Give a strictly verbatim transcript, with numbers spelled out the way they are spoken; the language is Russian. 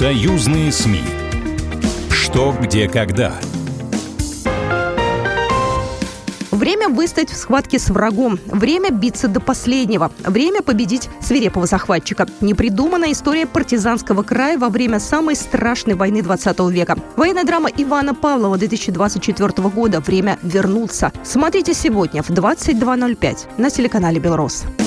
Союзные СМИ. Что, где, когда. Время выстоять в схватке с врагом. Время биться до последнего. Время победить свирепого захватчика. Непридуманная история партизанского края во время самой страшной войны двадцатого века. Военная драма Ивана Павлова две тысячи двадцать четвёртого года. Время вернуться. Смотрите сегодня в двадцать два ноль пять на телеканале «Белрос».